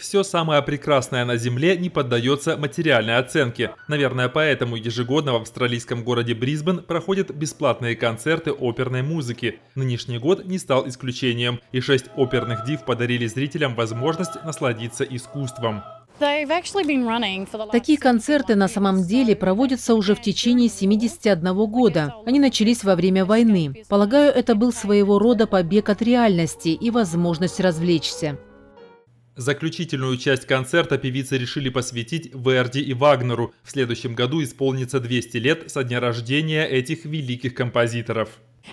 Все самое прекрасное на Земле не поддается материальной оценке. Наверное, поэтому ежегодно в австралийском городе Брисбен проходят бесплатные концерты оперной музыки. Нынешний год не стал исключением, и 6 оперных див подарили зрителям возможность насладиться искусством. Такие концерты на самом деле проводятся уже в течение 71 года. Они начались во время войны. Полагаю, это был своего рода побег от реальности и возможность развлечься. Заключительную часть концерта певицы решили посвятить Верди и Вагнеру. В следующем году исполнится 200 лет со дня рождения этих великих композиторов.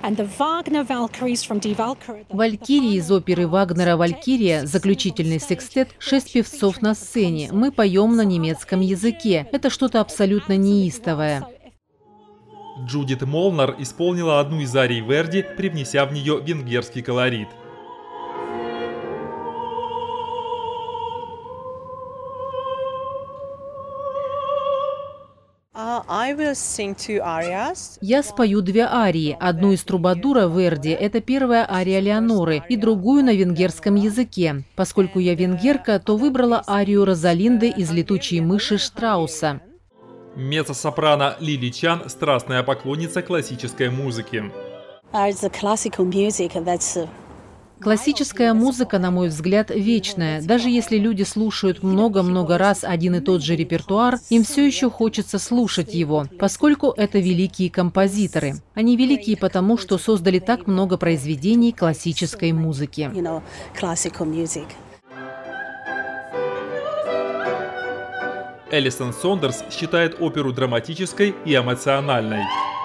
Валькирии из оперы Вагнера «Валькирия», заключительный секстет, 6 певцов на сцене. Мы поем на немецком языке. Это что-то абсолютно неистовое. Джудит Молнар исполнила одну из арий Верди, привнеся в нее венгерский колорит. Я спою 2 арии. Одну из трубадура Верди – это первая ария Леоноры, и другую на венгерском языке. Поскольку я венгерка, то выбрала арию Розалинды из «Летучей мыши» Штрауса. Меццо-сопрано Лили Чан – страстная поклонница классической музыки. Классическая музыка, на мой взгляд, вечная. Даже если люди слушают много-много раз один и тот же репертуар, им все еще хочется слушать его, поскольку это великие композиторы. Они великие потому, что создали так много произведений классической музыки. Элисон Сондерс считает оперу драматической и эмоциональной.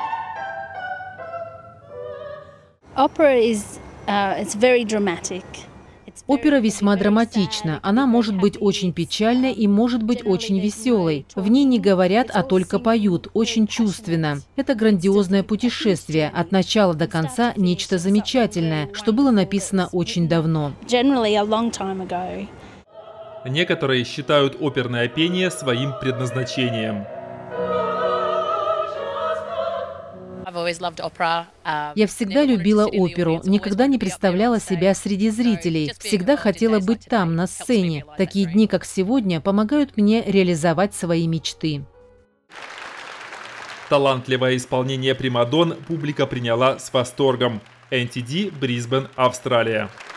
Опера весьма драматична. Она может быть очень печальной и может быть очень веселой. В ней не говорят, а только поют, очень чувственно. Это грандиозное путешествие, от начала до конца нечто замечательное, что было написано очень давно. Некоторые считают оперное пение своим предназначением. Я всегда любила оперу, никогда не представляла себя среди зрителей, всегда хотела быть там, на сцене. Такие дни, как сегодня, помогают мне реализовать свои мечты. Талантливое исполнение примадон публика приняла с восторгом. NTD, Брисбен, Австралия.